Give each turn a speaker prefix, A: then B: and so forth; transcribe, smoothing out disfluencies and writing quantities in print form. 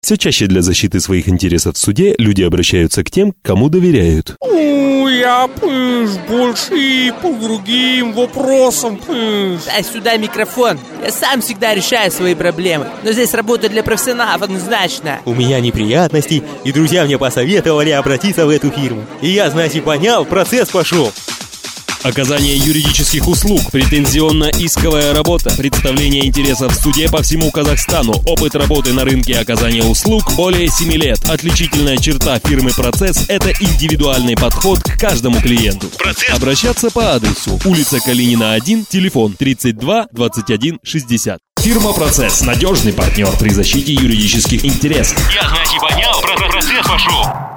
A: Все чаще для защиты своих интересов в суде люди обращаются к тем, кому доверяют.
B: Я больше и по другим вопросам.
C: Дай сюда микрофон. Я сам всегда решаю свои проблемы. Но здесь работа для профессионалов однозначно.
D: У меня неприятности, и друзья мне посоветовали обратиться в эту фирму. И я, знаете, понял, процесс пошел.
A: Оказание юридических услуг, претензионно-исковая работа, представление интересов в суде по всему Казахстану, опыт работы на рынке оказания услуг более 7 лет. Отличительная черта фирмы «Процесс» — это индивидуальный подход к каждому клиенту. Обращаться по адресу: улица Калинина, 1, телефон 32 21 60. Фирма «Процесс» — надежный партнер при защите юридических интересов.
D: Я, знаете, понял, процесс пошел.